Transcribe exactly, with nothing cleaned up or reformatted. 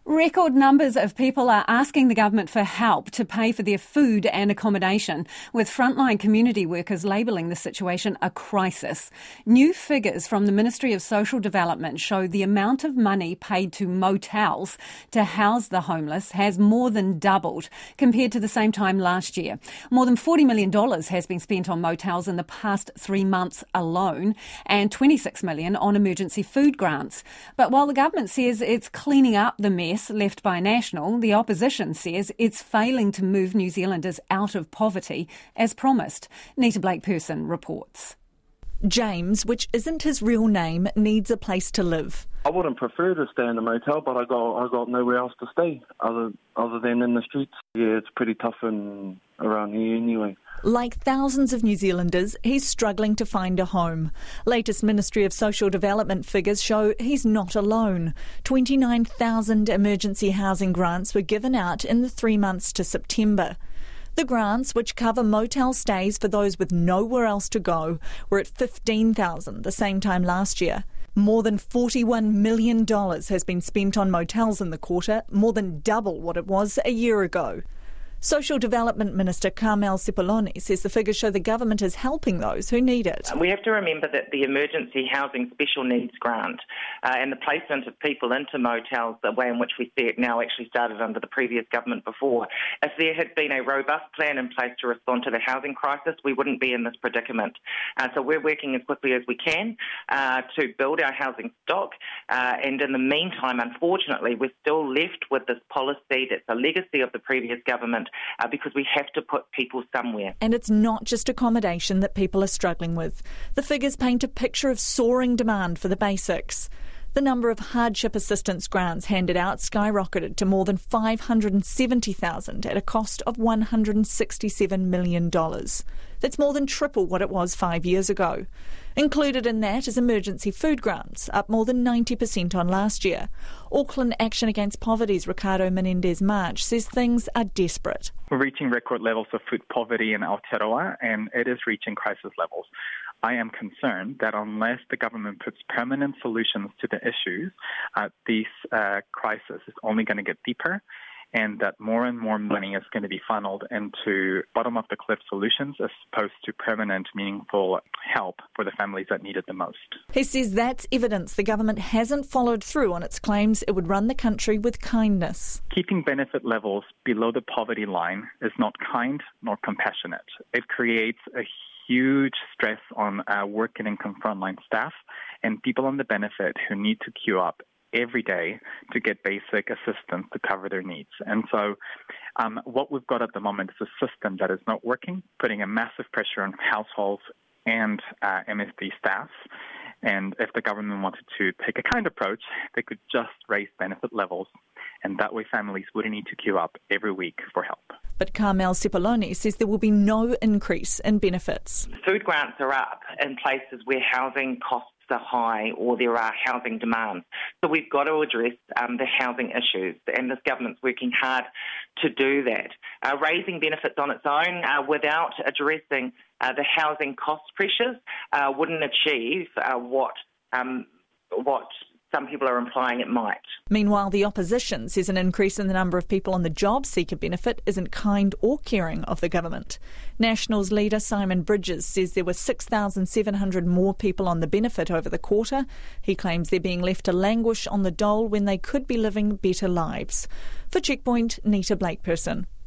Record numbers of people are asking the government for help to pay for their food and accommodation, with frontline community workers labelling the situation a crisis. New figures from the Ministry of Social Development show the amount of money paid to motels to house the homeless has more than doubled compared to the same time last year. More than forty million dollars has been spent on motels in the past three months alone, and twenty-six million dollars on emergency food grants. But while the government says it's cleaning up the mess left by National, the opposition says it's failing to move New Zealanders out of poverty as promised. Nita Blake-Person reports. James, which isn't his real name, needs a place to live. I wouldn't prefer to stay in a motel, but I got I got nowhere else to stay other other than in the streets. Yeah, it's pretty tough in around here anyway. Like thousands of New Zealanders, he's struggling to find a home. Latest Ministry of Social Development figures show he's not alone. twenty-nine thousand emergency housing grants were given out in the three months to September. The grants, which cover motel stays for those with nowhere else to go, were at fifteen thousand the same time last year. More than forty-one million dollars has been spent on motels in the quarter, more than double what it was a year ago. Social Development Minister Carmel Sepuloni says the figures show the government is helping those who need it. We have to remember that the Emergency Housing Special Needs Grant uh, and the placement of people into motels, the way in which we see it now, actually started under the previous government before. If there had been a robust plan in place to respond to the housing crisis, we wouldn't be in this predicament. Uh, so we're working as quickly as we can uh, to build our housing stock. Uh, and in the meantime, unfortunately, we're still left with this policy that's a legacy of the previous government, Uh, because we have to put people somewhere. And it's not just accommodation that people are struggling with. The figures paint a picture of soaring demand for the basics. The number of hardship assistance grants handed out skyrocketed to more than five hundred seventy thousand at a cost of one hundred sixty-seven million dollars. That's more than triple what it was five years ago. Included in that is emergency food grants, up more than ninety percent on last year. Auckland Action Against Poverty's Ricardo Menendez-March says things are desperate. We're reaching record levels of food poverty in Aotearoa, and it is reaching crisis levels. I am concerned that unless the government puts permanent solutions to the issues, uh, this uh, crisis is only going to get deeper, and that more and more money is going to be funneled into bottom-of-the-cliff solutions as opposed to permanent, meaningful help for the families that need it the most. He says that's evidence the government hasn't followed through on its claims it would run the country with kindness. Keeping benefit levels below the poverty line is not kind nor compassionate. It creates a huge stress on uh, working income frontline staff and people on the benefit who need to queue up every day to get basic assistance to cover their needs. And so um, what we've got at the moment is a system that is not working, putting a massive pressure on households and uh, M S D staff. And if the government wanted to take a kind approach, they could just raise benefit levels, and that way families wouldn't need to queue up every week for help. But Carmel Sepuloni says there will be no increase in benefits. Food grants are up in places where housing costs are high or there are housing demands. So we've got to address um, the housing issues, and this government's working hard to do that. Uh, raising benefits on its own uh, without addressing uh, the housing cost pressures uh, wouldn't achieve uh, what um, what some people are implying it might. Meanwhile, the opposition says an increase in the number of people on the job seeker benefit isn't kind or caring of the government. National's leader Simon Bridges says there were six thousand seven hundred more people on the benefit over the quarter. He claims they're being left to languish on the dole when they could be living better lives. For Checkpoint, Nita Blake-Person.